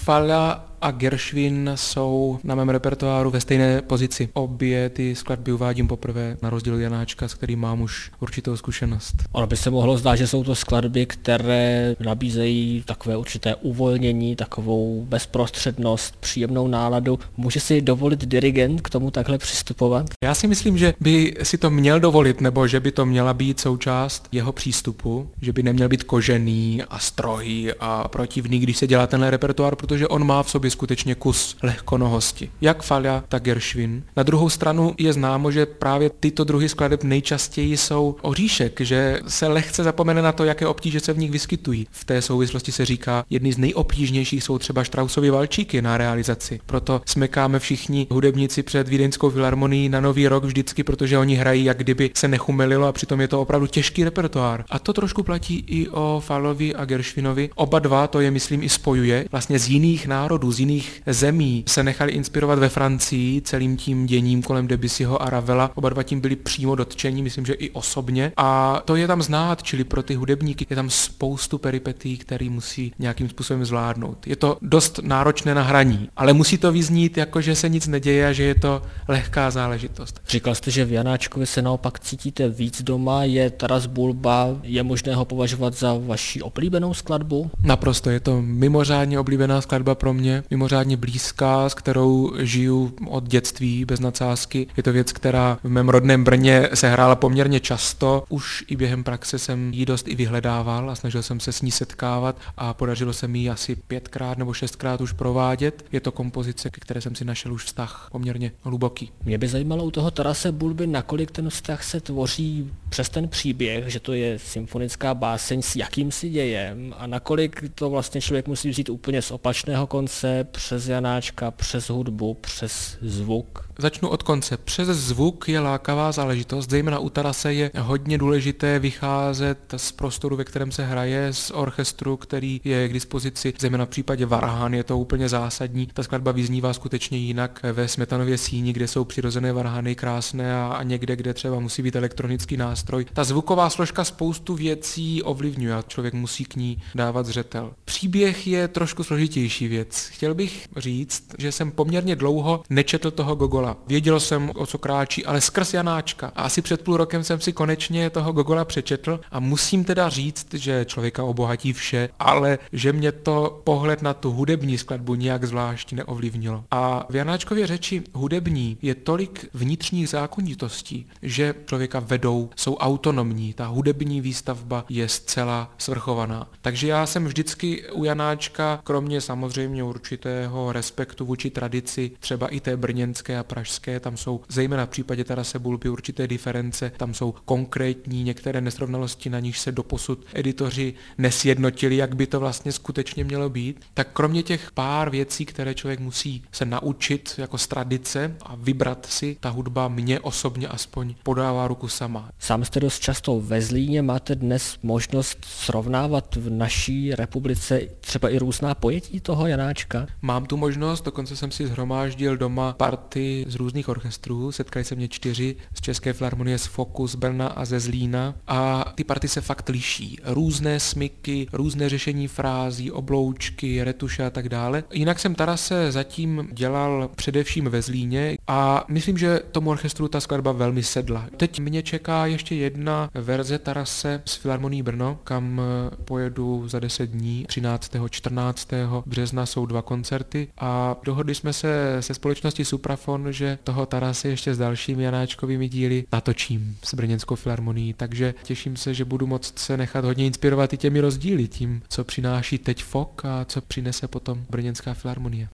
Falla a Gershwin jsou na mém repertoáru ve stejné pozici. Obě ty skladby uvádím poprvé, na rozdíl od Janáčka, s kterým mám už určitou zkušenost. Ono by se mohlo zdát, že jsou to skladby, které nabízejí takové určité uvolnění, takovou bezprostřednost, příjemnou náladu. Může si dovolit dirigent k tomu takhle přistupovat? Já si myslím, že by si to měl dovolit, nebo že by to měla být součást jeho přístupu, že by neměl být kožený a strohý a protivný, když se dělá tenhle repertoár, protože on má v sobě skutečně kus lehkonohosti. Jak Falla, tak Gershwin. Na druhou stranu je známo, že právě tyto druhy skladeb nejčastěji jsou oříšek, že se lehce zapomene na to, jaké obtíže se v nich vyskytují. V té souvislosti se říká, jedny z nejobtížnějších jsou třeba Straussovy valčíky na realizaci. Proto smekáme všichni hudebníci před Vídeňskou filharmonií na Nový rok vždycky, protože oni hrají, jak kdyby se nechumelilo, a přitom je to opravdu těžký repertoár. A to trošku platí i o Fallovi a Gershwinovi. Oba dva to je, myslím, i spojuje. Vlastně z jiných národů, z jiných zemí se nechali inspirovat ve Francii celým tím děním kolem Debussyho a Ravela. Oba dva tím byli přímo dotčení, myslím, že i osobně. A to je tam znát, čili pro ty hudebníky je tam spoustu peripetí, které musí nějakým způsobem zvládnout. Je to dost náročné na hraní, ale musí to vyznít jako, že se nic neděje a že je to lehká záležitost. Říkal jste, že v Janáčkovi se naopak cítíte víc doma. Je Taras Bulba, je možné ho považovat za vaši oblíbenou skladbu? Naprosto, je to mimořádně oblíbená skladba pro mě, mimořádně blízká, s kterou žiju od dětství bez nadsázky. Je to věc, která v mém rodném Brně se hrála poměrně často. Už i během praxe jsem ji dost i vyhledával a snažil jsem se s ní setkávat a podařilo se mi ji asi 5krát nebo 6krát už provádět. Je to kompozice, ke které jsem si našel už vztah poměrně hluboký. Mě by zajímalo u toho Tarase Bulby, nakolik ten vztah se tvoří přes ten příběh, že to je symfonická báseň s jakýmsi dějem, a nakolik to vlastně člověk musí vzít úplně z opačného konce, přes Janáčka, přes hudbu, přes zvuk. Začnu od konce. Přes zvuk je lákavá záležitost, zejména u Tarase je hodně důležité vycházet z prostoru, ve kterém se hraje, z orchestru, který je k dispozici, zejména v případě varhan je to úplně zásadní. Ta skladba vyznívá skutečně jinak ve Smetanově síni, kde jsou přirozené varhany krásné a někde, kde třeba musí být elektronický nástroj. Ta zvuková složka spoustu věcí ovlivňuje a člověk musí k ní dávat zřetel. Příběh je trošku složitější věc. Chtěl bych říct, že jsem poměrně dlouho nečetl toho Gogola. Věděl jsem, o co kráčí, ale skrz Janáčka. A asi před půl rokem jsem si konečně toho Gogola přečetl a musím teda říct, že člověka obohatí vše, ale že mě to pohled na tu hudební skladbu nijak zvlášť neovlivnilo. A v Janáčkově řeči hudební je tolik vnitřních zákonitostí, že člověka vedou, jsou autonomní. Ta hudební výstavba je zcela svrchovaná. Takže já jsem vždycky u Janáčka, kromě samozřejmě určitého respektu vůči tradici, třeba i té brněnské a pražské, tam jsou zejména v případě Tarase Bulby určité diference, tam jsou konkrétní některé nesrovnalosti, na níž se doposud editoři nesjednotili, jak by to vlastně skutečně mělo být. Tak kromě těch pár věcí, které člověk musí se naučit jako z tradice a vybrat si, ta hudba mě osobně aspoň podává ruku sama. Sám jste dost často ve Zlíně, máte dnes možnost srovnávat v naší republice třeba i různá pojetí toho Janáčka? Mám tu možnost, dokonce jsem si shromáždil doma party z různých orchestrů, setkali se mě 4 z České filharmonie, z Foku, z Brna a ze Zlína a ty party se fakt liší. Různé smyky, různé řešení frází, obloučky, retuše a tak dále. Jinak jsem Tarase zatím dělal především ve Zlíně a myslím, že tomu orchestru ta skladba velmi sedla. Teď mě čeká ještě jedna verze Tarase z Filharmonie Brno, kam pojedu za 10 dní, 13. 14. března jsou 2 koncerty a dohodli jsme se se společností Suprafon, že toho Tarase ještě s dalšími Janáčkovými díly natočím s Brněnskou filharmonií, takže těším se, že budu moct se nechat hodně inspirovat i těmi rozdíly, tím, co přináší teď Fok a co přinese potom Brněnská filharmonie.